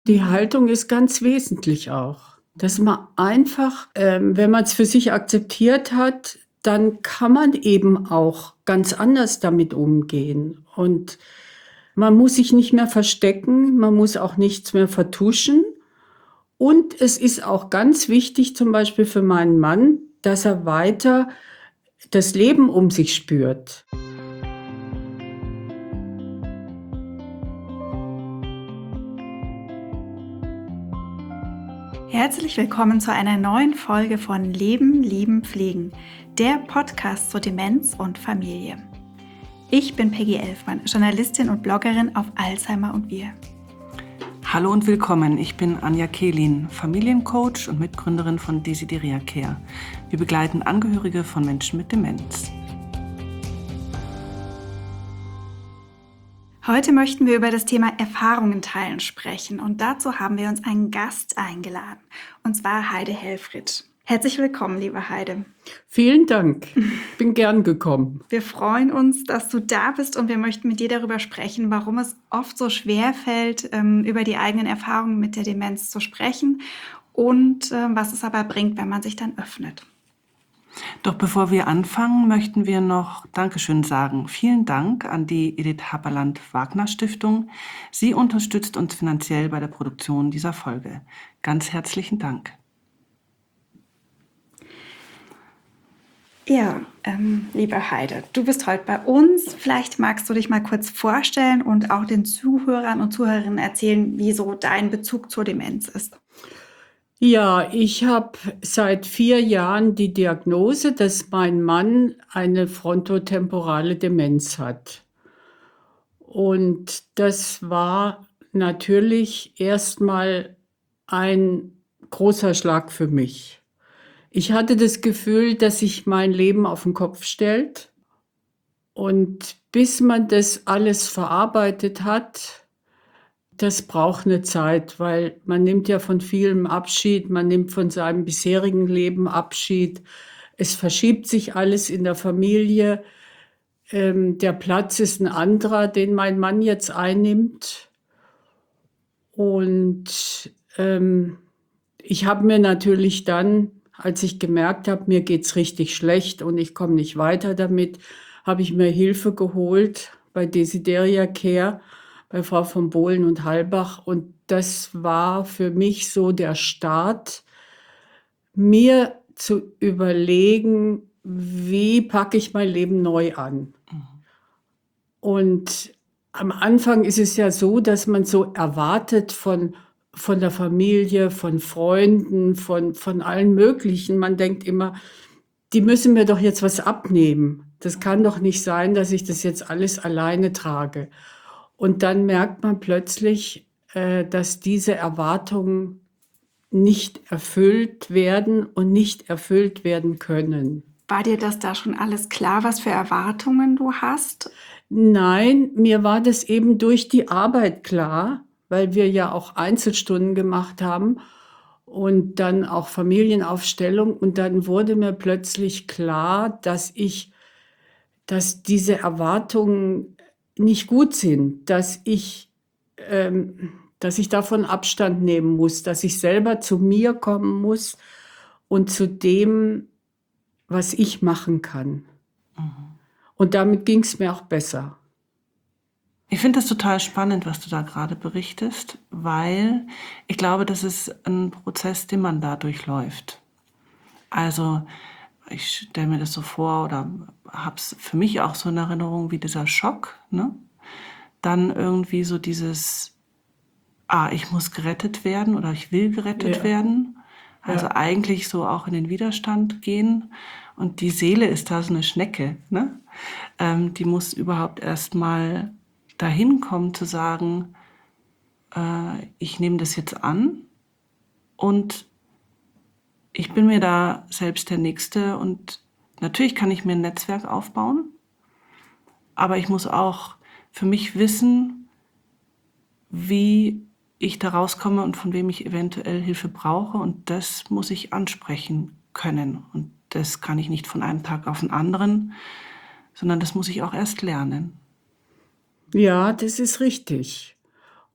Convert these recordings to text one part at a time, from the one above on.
Die Haltung ist ganz wesentlich auch, dass man einfach, wenn man es für sich akzeptiert hat, dann kann man eben auch ganz anders damit umgehen. Und man muss sich nicht mehr verstecken, man muss auch nichts mehr vertuschen. Und es ist auch ganz wichtig, zum Beispiel für meinen Mann, dass er weiter das Leben um sich spürt. Herzlich willkommen zu einer neuen Folge von Leben, Lieben, Pflegen, der Podcast zur Demenz und Familie. Ich bin Peggy Elfmann, Journalistin und Bloggerin auf Alzheimer und wir. Hallo und willkommen, ich bin Anja Kehlin, Familiencoach und Mitgründerin von Desideria Care. Wir begleiten Angehörige von Menschen mit Demenz. Heute möchten wir über das Thema Erfahrungen teilen sprechen und dazu haben wir uns einen Gast eingeladen, und zwar Heide Helfrich. Herzlich willkommen, liebe Heide. Vielen Dank, bin gern gekommen. Wir freuen uns, dass du da bist und wir möchten mit dir darüber sprechen, warum es oft so schwer fällt, über die eigenen Erfahrungen mit der Demenz zu sprechen und was es aber bringt, wenn man sich dann öffnet. Doch bevor wir anfangen, möchten wir noch Dankeschön sagen. Vielen Dank an die Edith Haberland-Wagner-Stiftung. Sie unterstützt uns finanziell bei der Produktion dieser Folge. Ganz herzlichen Dank. Ja, liebe Heide, du bist heute bei uns. Vielleicht magst du dich mal kurz vorstellen und auch den Zuhörern und Zuhörerinnen erzählen, wie so dein Bezug zur Demenz ist. Ja, ich habe seit 4 Jahren die Diagnose, dass mein Mann eine frontotemporale Demenz hat. Und das war natürlich erstmal ein großer Schlag für mich. Ich hatte das Gefühl, dass sich mein Leben auf den Kopf stellt. Und bis man das alles verarbeitet hat, das braucht eine Zeit, weil man nimmt ja von vielem Abschied, man nimmt von seinem bisherigen Leben Abschied. Es verschiebt sich alles in der Familie. Der Platz ist ein anderer, den mein Mann jetzt einnimmt. Und ich habe mir natürlich dann, als ich gemerkt habe, mir geht's richtig schlecht und ich komme nicht weiter damit, habe ich mir Hilfe geholt bei Desideria Care, bei Frau von Bohlen und Halbach. Und das war für mich so der Start, mir zu überlegen, wie packe ich mein Leben neu an. Und am Anfang ist es ja so, dass man so erwartet von der Familie, von Freunden, von allen möglichen. Man denkt immer, die müssen mir doch jetzt was abnehmen. Das kann doch nicht sein, dass ich das jetzt alles alleine trage. Und dann merkt man plötzlich, dass diese Erwartungen nicht erfüllt werden und nicht erfüllt werden können. War dir das da schon alles klar, was für Erwartungen du hast? Nein, mir war das eben durch die Arbeit klar, weil wir ja auch Einzelstunden gemacht haben und dann auch Familienaufstellung. Und dann wurde mir plötzlich klar, dass diese Erwartungen nicht gut sind, dass ich davon Abstand nehmen muss, dass ich selber zu mir kommen muss und zu dem, was ich machen kann. Und damit ging es mir auch besser. Ich finde das total spannend, was du da gerade berichtest, weil ich glaube, das ist ein Prozess, den man da durchläuft. Also ich stelle mir das so vor oder habe es für mich auch so in Erinnerung wie dieser Schock, ne? Dann irgendwie so dieses, ich muss gerettet werden oder ich will gerettet werden. Also eigentlich so auch in den Widerstand gehen. Und die Seele ist da so eine Schnecke, ne? Die muss überhaupt erst mal dahin kommen zu sagen, ich nehme das jetzt an und ich bin mir da selbst der Nächste und natürlich kann ich mir ein Netzwerk aufbauen, aber ich muss auch für mich wissen, wie ich da rauskomme und von wem ich eventuell Hilfe brauche und das muss ich ansprechen können und das kann ich nicht von einem Tag auf den anderen, sondern das muss ich auch erst lernen. Ja, das ist richtig.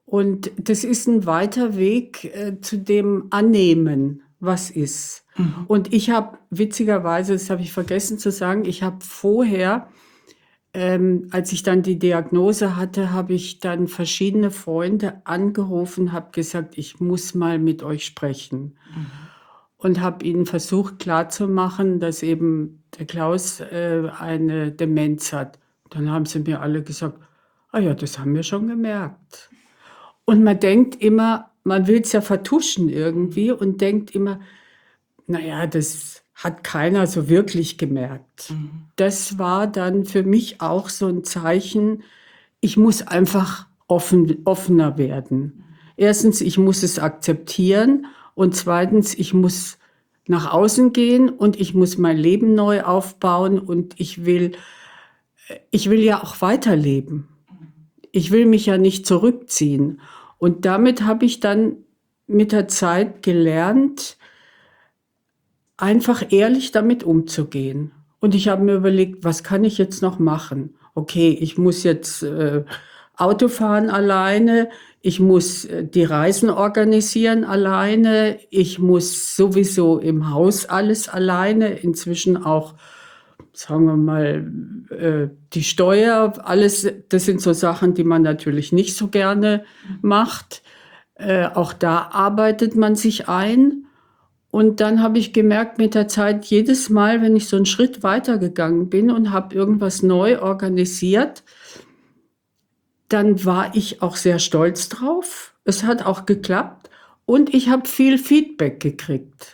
Und das ist ein weiter Weg zu dem Annehmen, was ist. Und ich habe witzigerweise, das habe ich vergessen zu sagen, ich habe vorher, als ich dann die Diagnose hatte, habe ich dann verschiedene Freunde angerufen, habe gesagt, ich muss mal mit euch sprechen. Und habe ihnen versucht klarzumachen, dass eben der Klaus eine Demenz hat. Dann haben sie mir alle gesagt, ah ja, das haben wir schon gemerkt. Und man denkt immer, man will es ja vertuschen irgendwie und denkt immer, naja, das hat keiner so wirklich gemerkt. Das war dann für mich auch so ein Zeichen, ich muss einfach offener werden. Erstens, ich muss es akzeptieren und zweitens, ich muss nach außen gehen und ich muss mein Leben neu aufbauen und ich will ja auch weiterleben. Ich will mich ja nicht zurückziehen. Und damit habe ich dann mit der Zeit gelernt, einfach ehrlich damit umzugehen. Und ich habe mir überlegt, was kann ich jetzt noch machen? Okay, ich muss jetzt Auto fahren alleine, ich muss die Reisen organisieren alleine, ich muss sowieso im Haus alles alleine, inzwischen auch, sagen wir mal, die Steuer, alles, das sind so Sachen, die man natürlich nicht so gerne macht. Auch da arbeitet man sich ein. Und dann habe ich gemerkt mit der Zeit, jedes Mal, wenn ich so einen Schritt weitergegangen bin und habe irgendwas neu organisiert, dann war ich auch sehr stolz drauf. Es hat auch geklappt und ich habe viel Feedback gekriegt.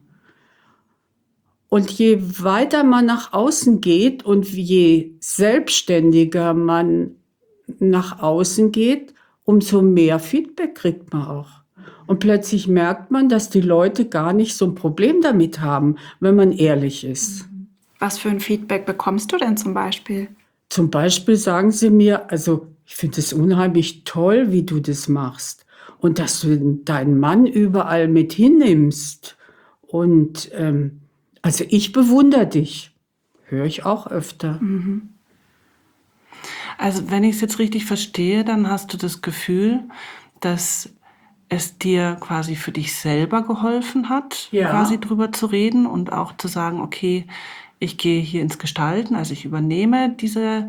Und je weiter man nach außen geht und je selbstständiger man nach außen geht, umso mehr Feedback kriegt man auch. Und plötzlich merkt man, dass die Leute gar nicht so ein Problem damit haben, wenn man ehrlich ist. Was für ein Feedback bekommst du denn zum Beispiel? Zum Beispiel sagen sie mir, also ich finde es unheimlich toll, wie du das machst und dass du deinen Mann überall mit hinnimmst. Und also ich bewundere dich. Höre ich auch öfter. Also wenn ich es jetzt richtig verstehe, dann hast du das Gefühl, dass es dir quasi für dich selber geholfen hat, Ja. quasi drüber zu reden und auch zu sagen, okay, ich gehe hier ins Gestalten, also ich übernehme diese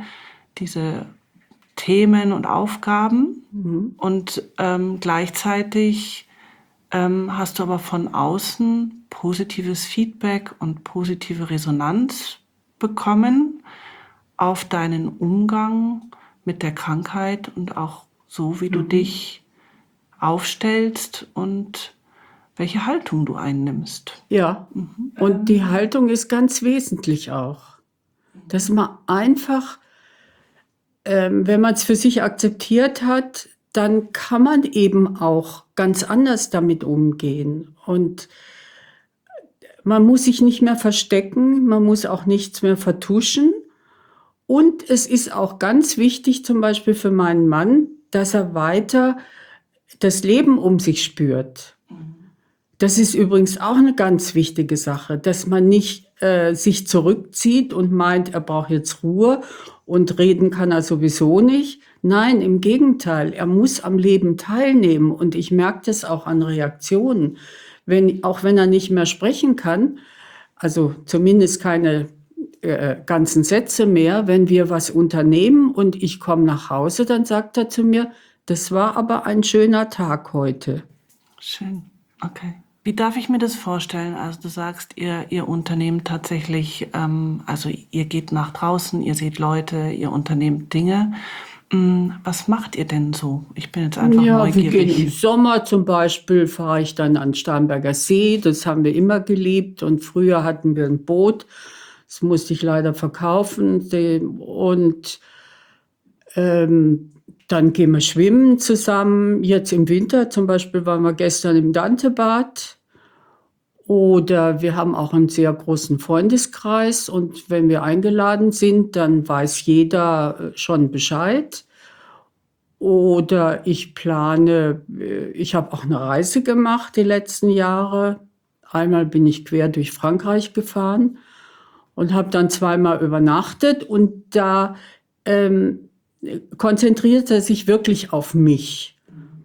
Themen und Aufgaben und gleichzeitig hast du aber von außen positives Feedback und positive Resonanz bekommen auf deinen Umgang mit der Krankheit und auch so, wie du dich aufstellst und welche Haltung du einnimmst. Ja, und die Haltung ist ganz wesentlich auch. Dass man einfach, wenn man es für sich akzeptiert hat, dann kann man eben auch ganz anders damit umgehen. Und man muss sich nicht mehr verstecken, man muss auch nichts mehr vertuschen. Und es ist auch ganz wichtig, zum Beispiel für meinen Mann, dass er weiter das Leben um sich spürt. Das ist übrigens auch eine ganz wichtige Sache, dass man nicht sich zurückzieht und meint, er braucht jetzt Ruhe und reden kann er sowieso nicht. Nein, im Gegenteil, er muss am Leben teilnehmen und ich merke das auch an Reaktionen. Auch wenn er nicht mehr sprechen kann, also zumindest keine ganzen Sätze mehr, wenn wir was unternehmen und ich komme nach Hause, dann sagt er zu mir, das war aber ein schöner Tag heute. Schön, okay. Wie darf ich mir das vorstellen? Also du sagst, ihr unternehmt tatsächlich, also ihr geht nach draußen, ihr seht Leute, ihr unternehmt Dinge. Was macht ihr denn so? Ich bin jetzt einfach Ja, wir gehen im neugierig. Sommer zum Beispiel, fahre ich dann an Starnberger See, das haben wir immer geliebt und früher hatten wir ein Boot, das musste ich leider verkaufen und dann gehen wir schwimmen zusammen. Jetzt im Winter zum Beispiel waren wir gestern im Dantebad. Oder wir haben auch einen sehr großen Freundeskreis. Und wenn wir eingeladen sind, dann weiß jeder schon Bescheid. Oder ich plane, ich habe auch eine Reise gemacht die letzten Jahre. Einmal bin ich quer durch Frankreich gefahren und habe dann zweimal übernachtet. Und da konzentriert er sich wirklich auf mich.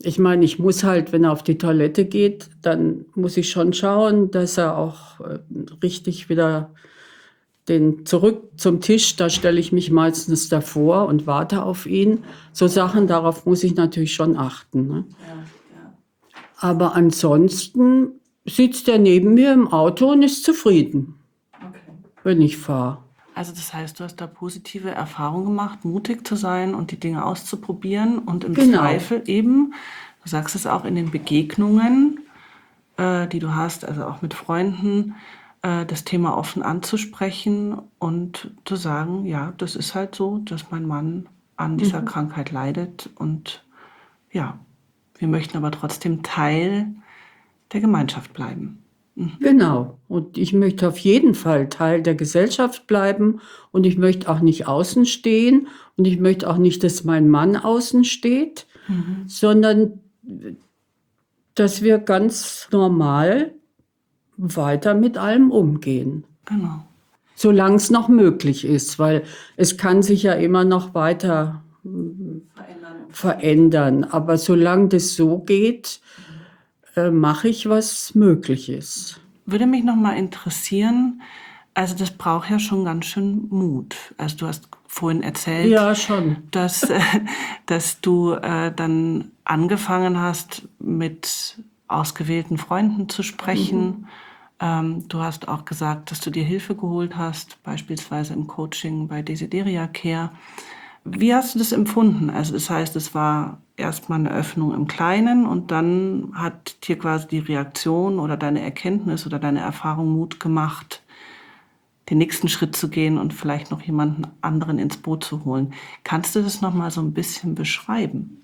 Ich meine, ich muss halt, wenn er auf die Toilette geht, dann muss ich schon schauen, dass er auch richtig wieder zurück zum Tisch, da stelle ich mich meistens davor und warte auf ihn. So Sachen, darauf muss ich natürlich schon achten. Ne? Aber ansonsten sitzt er neben mir im Auto und ist zufrieden, wenn ich fahre. Also das heißt, du hast da positive Erfahrungen gemacht, mutig zu sein und die Dinge auszuprobieren und im Zweifel eben, du sagst es auch in den Begegnungen, die du hast, also auch mit Freunden, das Thema offen anzusprechen und zu sagen, ja, das ist halt so, dass mein Mann an dieser Krankheit leidet und ja, wir möchten aber trotzdem Teil der Gemeinschaft bleiben. Genau. Und ich möchte auf jeden Fall Teil der Gesellschaft bleiben und ich möchte auch nicht außen stehen und ich möchte auch nicht, dass mein Mann außen steht, sondern dass wir ganz normal weiter mit allem umgehen. Genau. Solange es noch möglich ist, weil es kann sich ja immer noch weiter verändern. Aber solange das so geht, mache ich, was möglich ist. Würde mich noch mal interessieren, also das braucht ja schon ganz schön Mut. Also du hast vorhin erzählt, Ja, schon. dass du dann angefangen hast, mit ausgewählten Freunden zu sprechen. Du hast auch gesagt, dass du dir Hilfe geholt hast, beispielsweise im Coaching bei Desideria Care. Wie hast du das empfunden? Also das heißt, es war erstmal eine Öffnung im Kleinen und dann hat dir quasi die Reaktion oder deine Erkenntnis oder deine Erfahrung Mut gemacht, den nächsten Schritt zu gehen und vielleicht noch jemanden anderen ins Boot zu holen. Kannst du das noch mal so ein bisschen beschreiben?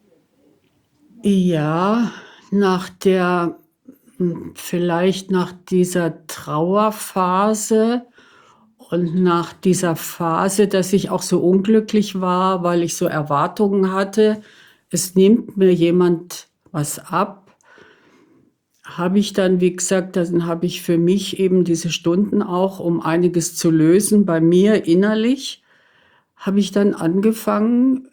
Ja, vielleicht nach dieser Trauerphase und nach dieser Phase, dass ich auch so unglücklich war, weil ich so Erwartungen hatte, es nimmt mir jemand was ab, habe ich dann, wie gesagt, dann habe ich für mich eben diese Stunden auch, um einiges zu lösen, bei mir innerlich, habe ich dann angefangen,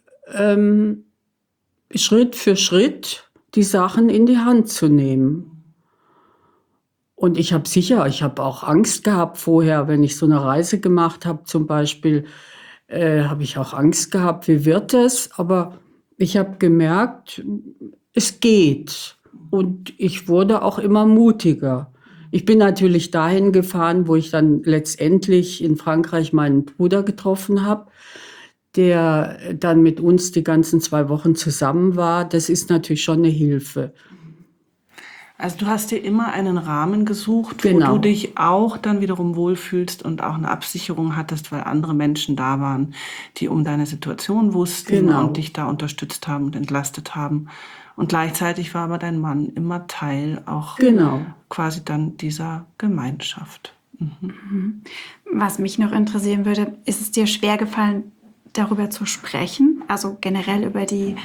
Schritt für Schritt die Sachen in die Hand zu nehmen. Und ich habe auch Angst gehabt vorher, wenn ich so eine Reise gemacht habe zum Beispiel, habe ich auch Angst gehabt, wie wird es? Aber ich habe gemerkt, es geht. Und ich wurde auch immer mutiger. Ich bin natürlich dahin gefahren, wo ich dann letztendlich in Frankreich meinen Bruder getroffen habe, der dann mit uns die ganzen 2 Wochen zusammen war. Das ist natürlich schon eine Hilfe. Also du hast dir immer einen Rahmen gesucht, Genau. wo du dich auch dann wiederum wohlfühlst und auch eine Absicherung hattest, weil andere Menschen da waren, die um deine Situation wussten Genau. und dich da unterstützt haben und entlastet haben. Und gleichzeitig war aber dein Mann immer Teil auch Genau. quasi dann dieser Gemeinschaft. Was mich noch interessieren würde, ist es dir schwer gefallen, darüber zu sprechen? Also generell über die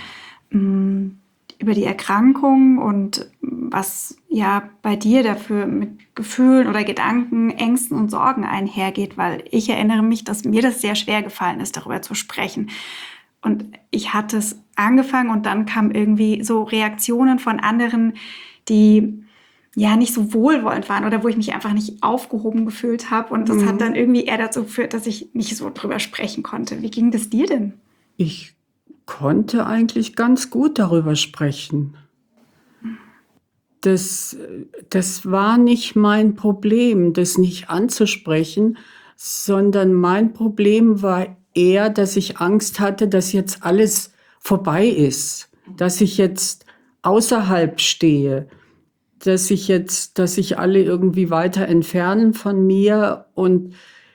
Erkrankung und was ja bei dir dafür mit Gefühlen oder Gedanken, Ängsten und Sorgen einhergeht, weil ich erinnere mich, dass mir das sehr schwer gefallen ist, darüber zu sprechen. Und ich hatte es angefangen und dann kamen irgendwie so Reaktionen von anderen, die ja nicht so wohlwollend waren oder wo ich mich einfach nicht aufgehoben gefühlt habe. Und das hat dann irgendwie eher dazu geführt, dass ich nicht so drüber sprechen konnte. Wie ging das dir denn? Ich konnte eigentlich ganz gut darüber sprechen. Das war nicht mein Problem, das nicht anzusprechen, sondern mein Problem war eher, dass ich Angst hatte, dass jetzt alles vorbei ist, dass ich jetzt außerhalb stehe, dass sich alle irgendwie weiter entfernen von mir und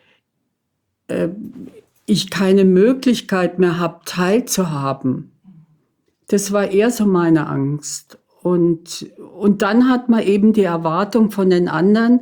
ich keine Möglichkeit mehr habe, teilzuhaben. Das war eher so meine Angst. Und dann hat man eben die Erwartung von den anderen,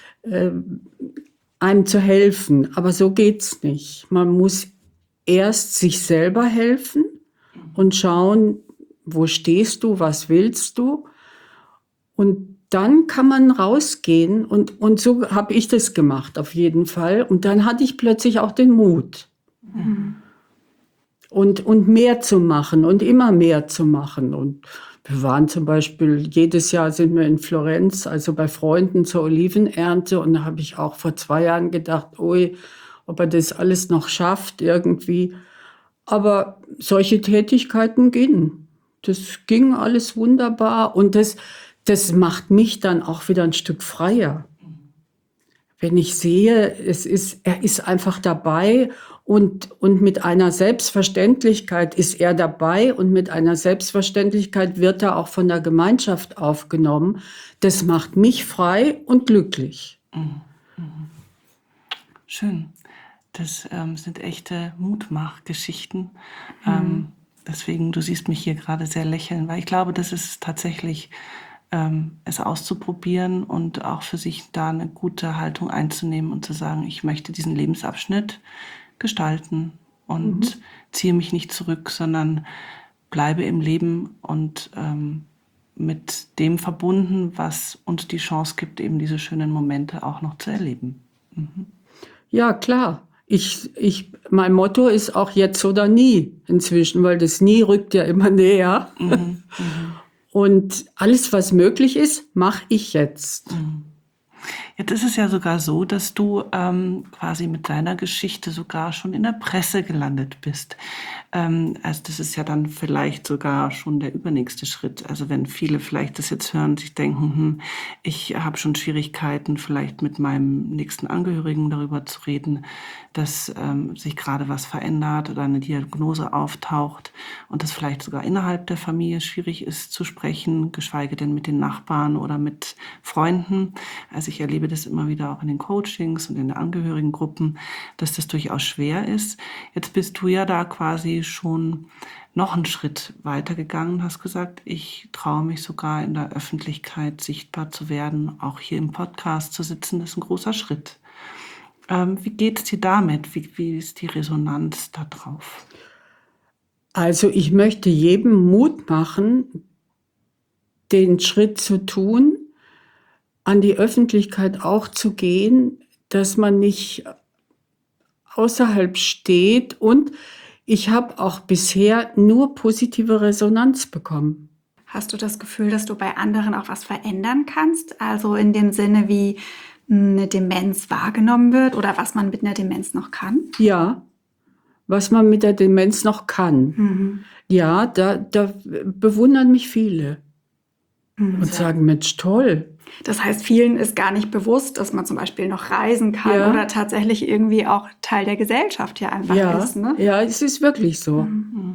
einem zu helfen. Aber so geht's nicht. Man muss erst sich selber helfen und schauen, wo stehst du, was willst du? Und dann kann man rausgehen und so habe ich das gemacht, auf jeden Fall. Und dann hatte ich plötzlich auch den Mut. Und mehr zu machen und immer mehr zu machen. Und Wir waren zum Beispiel, jedes Jahr sind wir in Florenz, also bei Freunden zur Olivenernte. Und da habe ich auch vor 2 Jahren gedacht, ui, ob er das alles noch schafft irgendwie. Aber solche Tätigkeiten gingen. Das ging alles wunderbar. Und das macht mich dann auch wieder ein Stück freier. Wenn ich sehe, er ist einfach dabei und mit einer Selbstverständlichkeit ist er dabei und mit einer Selbstverständlichkeit wird er auch von der Gemeinschaft aufgenommen. Das macht mich frei und glücklich. Schön. Das sind echte Mutmachgeschichten. Deswegen, du siehst mich hier gerade sehr lächeln, weil ich glaube, das ist tatsächlich es auszuprobieren und auch für sich da eine gute Haltung einzunehmen und zu sagen, ich möchte diesen Lebensabschnitt gestalten und ziehe mich nicht zurück, sondern bleibe im Leben und mit dem verbunden, was uns die Chance gibt, eben diese schönen Momente auch noch zu erleben. Ja, klar. Mein Motto ist auch jetzt oder nie inzwischen, weil das nie rückt ja immer näher. Und alles, was möglich ist, mache ich jetzt. Jetzt ist es ja sogar so, dass du quasi mit deiner Geschichte sogar schon in der Presse gelandet bist. Also das ist ja dann vielleicht sogar schon der übernächste Schritt. Also wenn viele vielleicht das jetzt hören, sich denken, ich habe schon Schwierigkeiten, vielleicht mit meinem nächsten Angehörigen darüber zu reden, dass sich gerade was verändert oder eine Diagnose auftaucht und das vielleicht sogar innerhalb der Familie schwierig ist zu sprechen, geschweige denn mit den Nachbarn oder mit Freunden. Also ich erlebe das immer wieder auch in den Coachings und in den Angehörigengruppen, dass das durchaus schwer ist. Jetzt bist du ja da quasi schon noch einen Schritt weitergegangen, hast gesagt, ich traue mich sogar in der Öffentlichkeit sichtbar zu werden, auch hier im Podcast zu sitzen, das ist ein großer Schritt. Wie geht es dir damit? Wie ist die Resonanz da drauf? Also ich möchte jedem Mut machen, den Schritt zu tun, an die Öffentlichkeit auch zu gehen, dass man nicht außerhalb steht. Und ich habe auch bisher nur positive Resonanz bekommen. Hast du das Gefühl, dass du bei anderen auch was verändern kannst? Also in dem Sinne, wie eine Demenz wahrgenommen wird oder was man mit einer Demenz noch kann? Ja, was man mit der Demenz noch kann. Ja, da bewundern mich viele und sagen, Mensch, toll. Das heißt, vielen ist gar nicht bewusst, dass man zum Beispiel noch reisen kann Ja. oder tatsächlich irgendwie auch Teil der Gesellschaft hier einfach Ja, ist. Ne? ja, es ist wirklich so.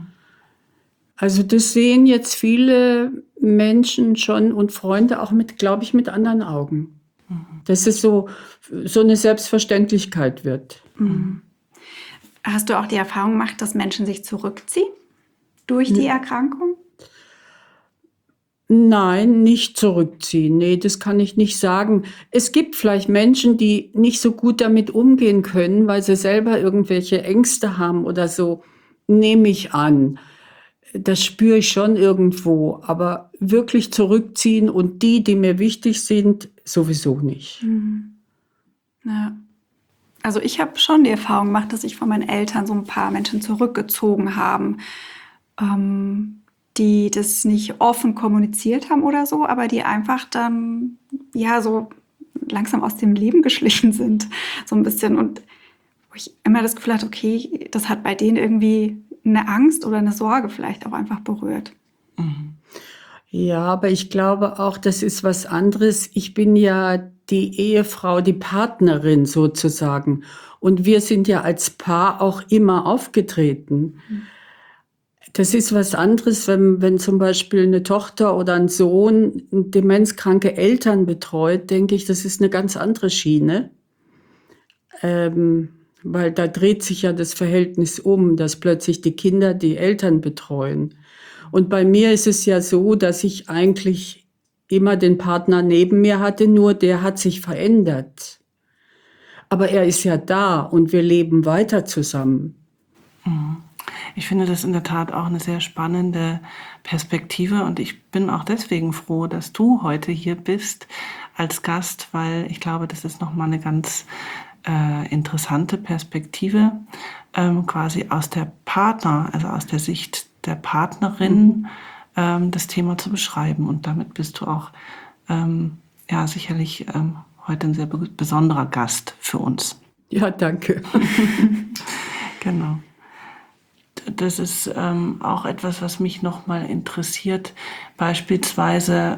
Also das sehen jetzt viele Menschen schon und Freunde auch mit, glaube ich, mit anderen Augen. Dass es so eine Selbstverständlichkeit wird. Hast du auch die Erfahrung gemacht, dass Menschen sich zurückziehen durch die Erkrankung? Nein, nicht zurückziehen. Nee, das kann ich nicht sagen. Es gibt vielleicht Menschen, die nicht so gut damit umgehen können, weil sie selber irgendwelche Ängste haben oder so. Nehme ich an. Das spüre ich schon irgendwo. Aber wirklich zurückziehen und die mir wichtig sind, sowieso nicht. Ja. Also ich habe schon die Erfahrung gemacht, dass sich von meinen Eltern so ein paar Menschen zurückgezogen haben, die das nicht offen kommuniziert haben oder so, aber die einfach dann ja so langsam aus dem Leben geschlichen sind, so ein bisschen. Und wo ich immer das Gefühl hatte, okay, das hat bei denen irgendwie eine Angst oder eine Sorge vielleicht auch einfach berührt. Ja, aber ich glaube auch, das ist was anderes. Ich bin ja die Ehefrau, die Partnerin sozusagen. Und wir sind ja als Paar auch immer aufgetreten. Das ist was anderes, wenn zum Beispiel eine Tochter oder ein Sohn demenzkranke Eltern betreut, denke ich, das ist eine ganz andere Schiene. Weil da dreht sich ja das Verhältnis um, dass plötzlich die Kinder die Eltern betreuen. Und bei mir ist es ja so, dass ich eigentlich immer den Partner neben mir hatte, nur der hat sich verändert. Aber er ist ja da und wir leben weiter zusammen. Ich finde das in der Tat auch eine sehr spannende Perspektive und ich bin auch deswegen froh, dass du heute hier bist als Gast, weil ich glaube, das ist nochmal eine ganz interessante Perspektive, quasi aus der also aus der Sicht der Partnerin, das Thema zu beschreiben. Und damit bist du auch sicherlich heute ein sehr besonderer Gast für uns. Ja, danke. Genau. Das ist auch etwas, was mich nochmal interessiert. Beispielsweise,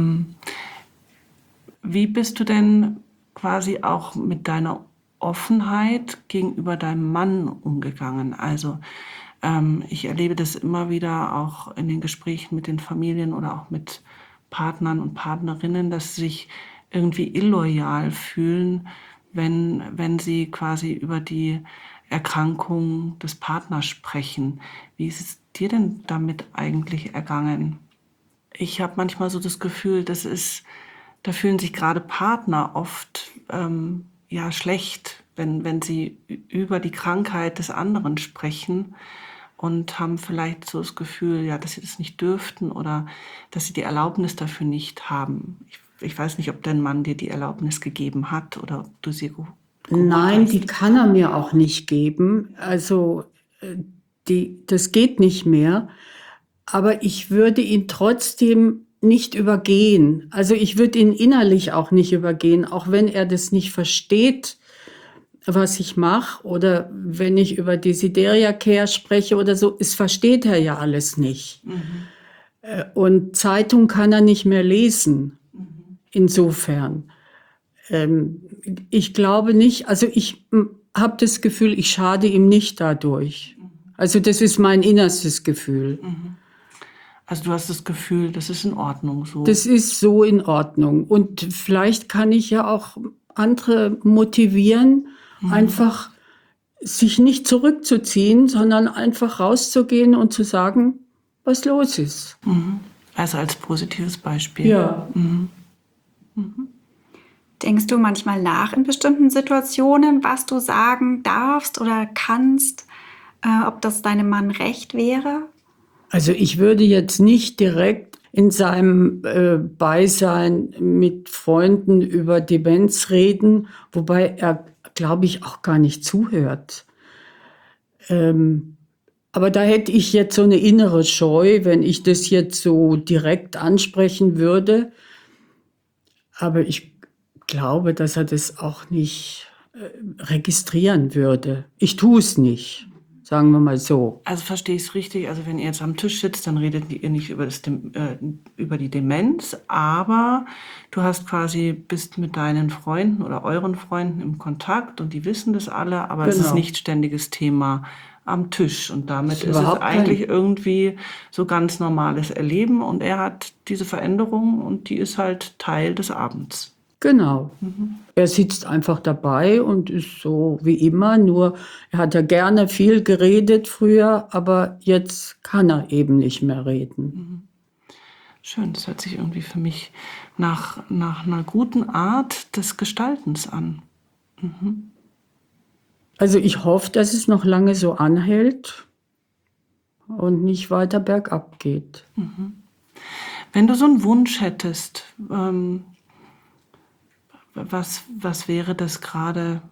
wie bist du denn quasi auch mit deiner Offenheit gegenüber deinem Mann umgegangen? Also ich erlebe das immer wieder auch in den Gesprächen mit den Familien oder auch mit Partnern und Partnerinnen, dass sie sich irgendwie illoyal fühlen, wenn sie quasi über die Erkrankung des Partners sprechen. Wie ist es dir denn damit eigentlich ergangen? Ich habe manchmal so das Gefühl, da fühlen sich gerade Partner oft schlecht, wenn sie über die Krankheit des anderen sprechen und haben vielleicht so das Gefühl, ja, dass sie das nicht dürften oder dass sie die Erlaubnis dafür nicht haben. Ich weiß nicht, ob dein Mann dir die Erlaubnis gegeben hat oder ob du sie geholt Nein, hast. die kann er mir auch nicht geben. Also das geht nicht mehr. Aber ich würde ihn trotzdem nicht übergehen. Also ich würde ihn innerlich auch nicht übergehen, auch wenn er das nicht versteht, was ich mache, oder wenn ich über Desideria Care spreche oder so, es versteht er ja alles nicht. Und Zeitung kann er nicht mehr lesen. Insofern. Ich glaube nicht, also ich habe das Gefühl, ich schade ihm nicht dadurch. Also das ist mein innerstes Gefühl. Also du hast das Gefühl, das ist in Ordnung so. Das ist so in Ordnung. Und vielleicht kann ich ja auch andere motivieren, einfach sich nicht zurückzuziehen, sondern einfach rauszugehen und zu sagen, was los ist. Also als positives Beispiel. Ja. Denkst du manchmal nach in bestimmten Situationen, was du sagen darfst oder kannst, ob das deinem Mann recht wäre? Also ich würde jetzt nicht direkt in seinem Beisein mit Freunden über Demenz reden, wobei er, glaube ich, auch gar nicht zuhört. Aber da hätte ich jetzt so eine innere Scheu, wenn ich das jetzt so direkt ansprechen würde. Aber ich glaube, dass er das auch nicht registrieren würde. Ich tue es nicht, sagen wir mal so. Also verstehe ich es richtig, also wenn ihr jetzt am Tisch sitzt, dann redet ihr nicht über die Demenz, aber du bist mit deinen Freunden oder euren Freunden im Kontakt und die wissen das alle, aber es ist Genau. nicht ständiges Thema am Tisch und damit Ist ist es überhaupt eigentlich irgendwie so ganz normales Erleben und er hat diese Veränderung und die ist halt Teil des Abends. Genau. Er sitzt einfach dabei und ist so wie immer, nur er hat ja gerne viel geredet früher, aber jetzt kann er eben nicht mehr reden. Schön, das hört sich irgendwie für mich nach einer guten Art des Gestaltens an. Also ich hoffe, dass es noch lange so anhält und nicht weiter bergab geht. Wenn du so einen Wunsch hättest, was wäre das gerade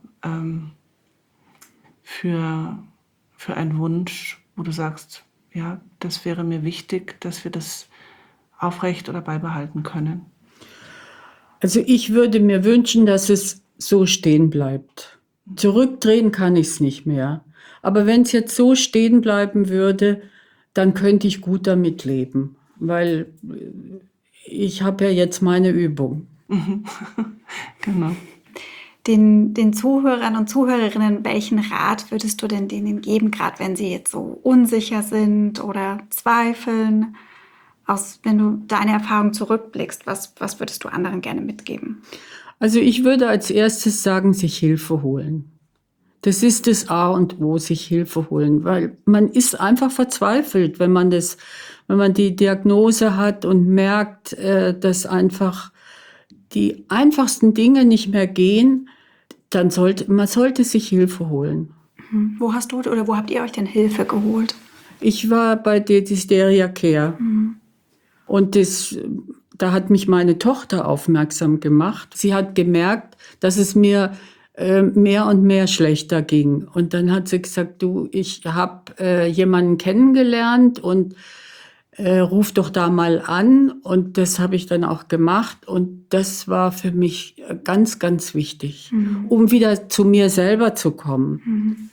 für einen Wunsch, wo du sagst, ja, das wäre mir wichtig, dass wir das aufrecht oder beibehalten können? Also ich würde mir wünschen, dass es so stehen bleibt. Zurückdrehen kann ich es nicht mehr. Aber wenn es jetzt so stehen bleiben würde, dann könnte ich gut damit leben, weil ich habe ja jetzt meine Übung. Genau. Den Zuhörern und Zuhörerinnen, welchen Rat würdest du denn denen geben, gerade wenn sie jetzt so unsicher sind oder zweifeln? Wenn du deine Erfahrung zurückblickst, was würdest du anderen gerne mitgeben? Also ich würde als erstes sagen, sich Hilfe holen. Das ist das A und O, sich Hilfe holen, weil man ist einfach verzweifelt, wenn man die Diagnose hat und merkt, dass einfach die einfachsten Dinge nicht mehr gehen, dann man sollte sich Hilfe holen. Wo habt ihr euch denn Hilfe geholt? Ich war bei Desideria Care und da hat mich meine Tochter aufmerksam gemacht. Sie hat gemerkt, dass es mir mehr und mehr schlechter ging. Und dann hat sie gesagt, du, ich habe jemanden kennengelernt und ruf doch da mal an. Und das habe ich dann auch gemacht. Und das war für mich ganz, ganz wichtig, um wieder zu mir selber zu kommen.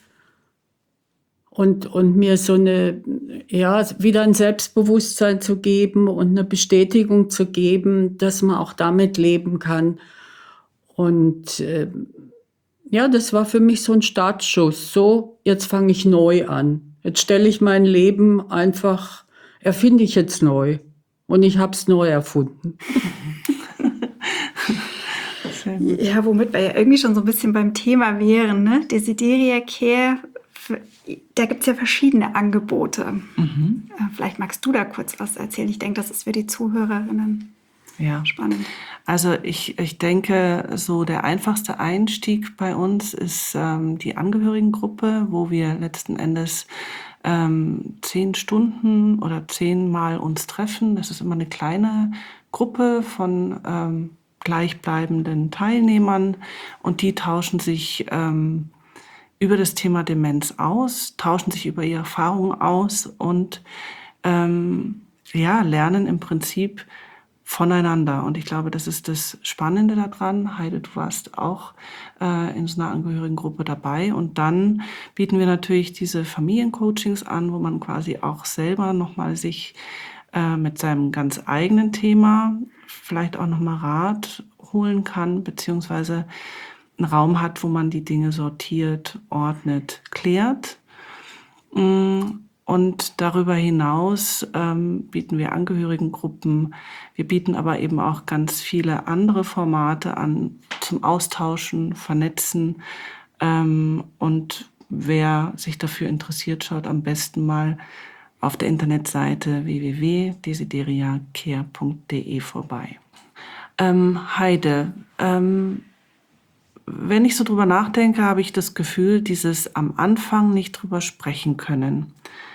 Und mir so wieder ein Selbstbewusstsein zu geben und eine Bestätigung zu geben, dass man auch damit leben kann. Und das war für mich so ein Startschuss. So, jetzt fange ich neu an. Jetzt stelle ich mein Leben einfach, erfinde ich jetzt neu. Und ich habe es neu erfunden. Ja, womit wir ja irgendwie schon so ein bisschen beim Thema wären, ne? Desideria Care, da gibt es ja verschiedene Angebote. Vielleicht magst du da kurz was erzählen. Ich denke, das ist für die Zuhörerinnen spannend. Also ich denke, so der einfachste Einstieg bei uns ist die Angehörigengruppe, wo wir letzten Endes 10 Stunden oder 10 Mal uns treffen. Das ist immer eine kleine Gruppe von gleichbleibenden Teilnehmern und die tauschen sich über das Thema Demenz aus, tauschen sich über ihre Erfahrungen aus und lernen im Prinzip voneinander. Und ich glaube, das ist das Spannende daran. Heide, du warst auch in so einer Angehörigengruppe dabei. Und dann bieten wir natürlich diese Familiencoachings an, wo man quasi auch selber nochmal sich mit seinem ganz eigenen Thema vielleicht auch nochmal Rat holen kann, beziehungsweise einen Raum hat, wo man die Dinge sortiert, ordnet, klärt. Und darüber hinaus bieten wir Angehörigengruppen. Wir bieten aber eben auch ganz viele andere Formate an zum Austauschen, Vernetzen. Und wer sich dafür interessiert, schaut am besten mal auf der Internetseite www.desideriacare.de vorbei. Heide, wenn ich so drüber nachdenke, habe ich das Gefühl, dieses am Anfang nicht drüber sprechen können,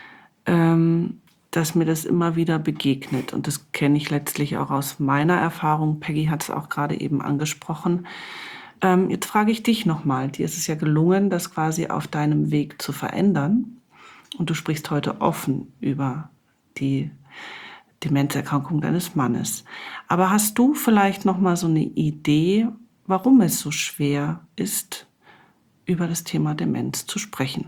dass mir das immer wieder begegnet. Und das kenne ich letztlich auch aus meiner Erfahrung. Peggy hat es auch gerade eben angesprochen. Jetzt frage ich dich nochmal. Dir ist es ja gelungen, das quasi auf deinem Weg zu verändern. Und du sprichst heute offen über die Demenzerkrankung deines Mannes. Aber hast du vielleicht nochmal so eine Idee, warum es so schwer ist, über das Thema Demenz zu sprechen?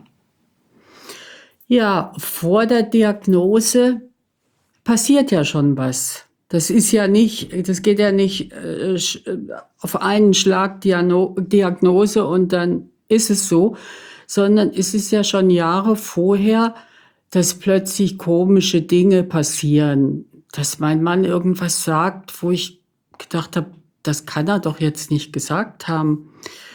Ja, vor der Diagnose passiert ja schon was. Das geht ja nicht auf einen Schlag Diagnose und dann ist es so, sondern es ist ja schon Jahre vorher, dass plötzlich komische Dinge passieren, dass mein Mann irgendwas sagt, wo ich gedacht habe, das kann er doch jetzt nicht gesagt haben.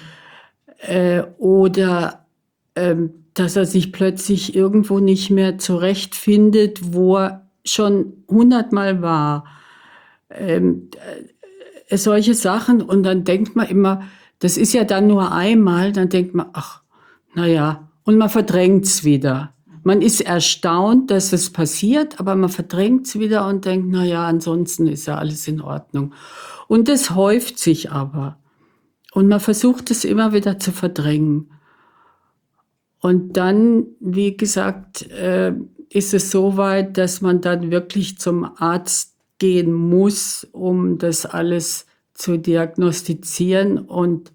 Oder dass er sich plötzlich irgendwo nicht mehr zurechtfindet, wo er schon 100-mal war. Solche Sachen. Und dann denkt man immer, das ist ja dann nur einmal, dann denkt man, ach, naja, und man verdrängt es wieder. Man ist erstaunt, dass es passiert, aber man verdrängt es wieder und denkt, naja, ansonsten ist ja alles in Ordnung. Und das häuft sich aber. Und man versucht es immer wieder zu verdrängen. Und dann, wie gesagt, ist es so weit, dass man dann wirklich zum Arzt gehen muss, um das alles zu diagnostizieren. Und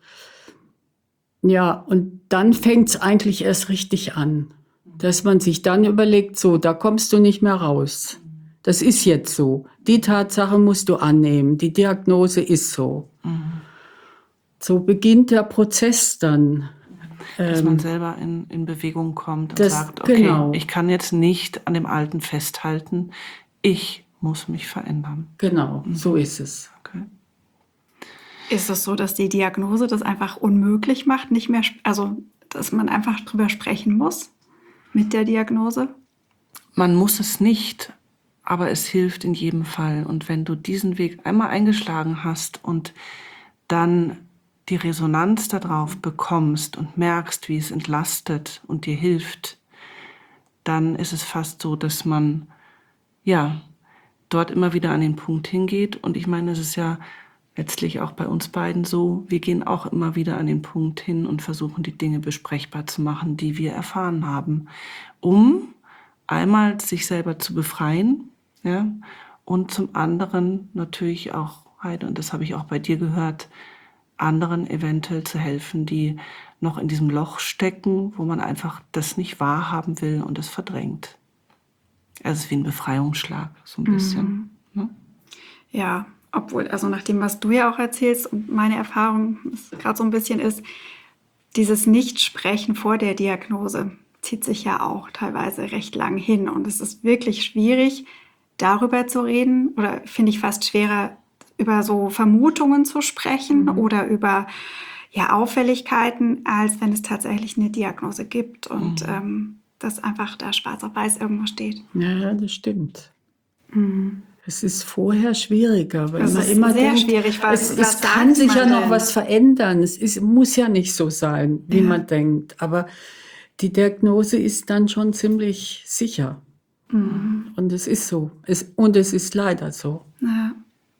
dann fängt es eigentlich erst richtig an, dass man sich dann überlegt, so, da kommst du nicht mehr raus. Das ist jetzt so. Die Tatsache musst du annehmen. Die Diagnose ist so. So beginnt der Prozess dann. Dass man selber in Bewegung kommt und sagt, okay, ich kann jetzt nicht an dem Alten festhalten. Ich muss mich verändern. Genau, so ist es. Okay. Ist es so, dass die Diagnose das einfach unmöglich macht, nicht mehr, also dass man einfach drüber sprechen muss mit der Diagnose? Man muss es nicht, aber es hilft in jedem Fall. Und wenn du diesen Weg einmal eingeschlagen hast und dann die Resonanz darauf bekommst und merkst, wie es entlastet und dir hilft, dann ist es fast so, dass man dort immer wieder an den Punkt hingeht. Und ich meine, es ist ja letztlich auch bei uns beiden so, wir gehen auch immer wieder an den Punkt hin und versuchen, die Dinge besprechbar zu machen, die wir erfahren haben, um einmal sich selber zu befreien, Ja? Und zum anderen natürlich auch, Heide, und das habe ich auch bei dir gehört, anderen eventuell zu helfen, die noch in diesem Loch stecken, wo man einfach das nicht wahrhaben will und es verdrängt. Also es ist wie ein Befreiungsschlag, so ein bisschen. Ne? Ja, obwohl, also nach dem, was du ja auch erzählst und meine Erfahrung gerade so ein bisschen ist, dieses Nichtsprechen vor der Diagnose zieht sich ja auch teilweise recht lang hin. Und es ist wirklich schwierig, darüber zu reden, oder finde ich fast schwerer, über so Vermutungen zu sprechen oder über Auffälligkeiten, als wenn es tatsächlich eine Diagnose gibt und dass einfach da schwarz auf weiß irgendwo steht. Ja, das stimmt. Es ist vorher schwieriger, weil Das man ist immer sehr denkt, schwierig, weil es was kann sagt sich man ja noch denn? was verändern. Muss ja nicht so sein, wie man denkt. Aber die Diagnose ist dann schon ziemlich sicher. Und es ist so. Und es ist leider so. Ja.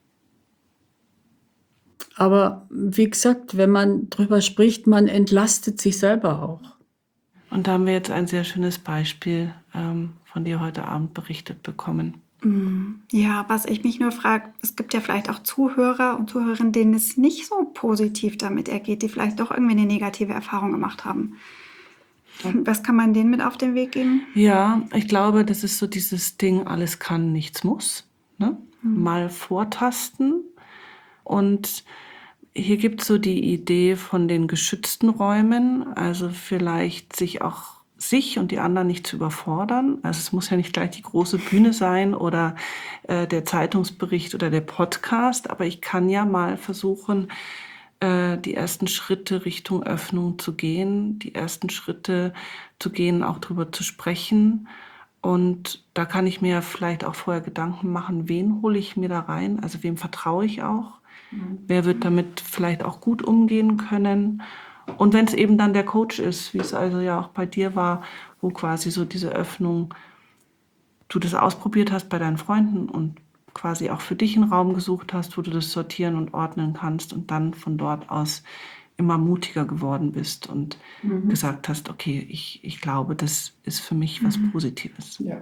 Aber wie gesagt, wenn man drüber spricht, man entlastet sich selber auch. Und da haben wir jetzt ein sehr schönes Beispiel von dir heute Abend berichtet bekommen. Ja, was ich mich nur frage, es gibt ja vielleicht auch Zuhörer und Zuhörerinnen, denen es nicht so positiv damit ergeht, die vielleicht doch irgendwie eine negative Erfahrung gemacht haben. Was kann man denen mit auf den Weg geben? Ja, ich glaube, das ist so dieses Ding, alles kann, nichts muss. Ne? Mal vortasten. Und hier gibt es so die Idee von den geschützten Räumen, also vielleicht sich und die anderen nicht zu überfordern. Also es muss ja nicht gleich die große Bühne sein oder der Zeitungsbericht oder der Podcast, aber ich kann ja mal versuchen, die ersten Schritte Richtung Öffnung zu gehen, die ersten Schritte zu gehen, auch drüber zu sprechen. Und da kann ich mir vielleicht auch vorher Gedanken machen, wen hole ich mir da rein, also wem vertraue ich auch, wer wird damit vielleicht auch gut umgehen können. Und wenn es eben dann der Coach ist, wie es also ja auch bei dir war, wo quasi so diese Öffnung, du das ausprobiert hast bei deinen Freunden und quasi auch für dich einen Raum gesucht hast, wo du das sortieren und ordnen kannst und dann von dort aus immer mutiger geworden bist und gesagt hast, okay, ich glaube, das ist für mich was Positives. Ja.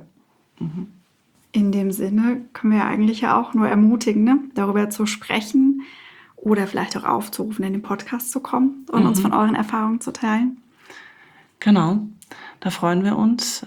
In dem Sinne können wir ja eigentlich ja auch nur ermutigen, ne? Darüber zu sprechen oder vielleicht auch aufzurufen, in den Podcast zu kommen und uns von euren Erfahrungen zu teilen. Genau, da freuen wir uns.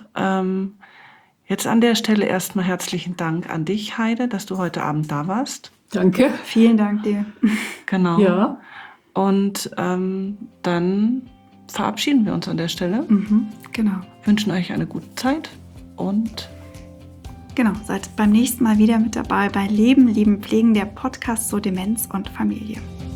Jetzt an der Stelle erstmal herzlichen Dank an dich, Heide, dass du heute Abend da warst. Danke. Vielen Dank dir. Genau. Ja. Und dann verabschieden wir uns an der Stelle. Genau. Wünschen euch eine gute Zeit und Genau, seid beim nächsten Mal wieder mit dabei bei Leben, Lieben, Pflegen, der Podcast zur Demenz und Familie.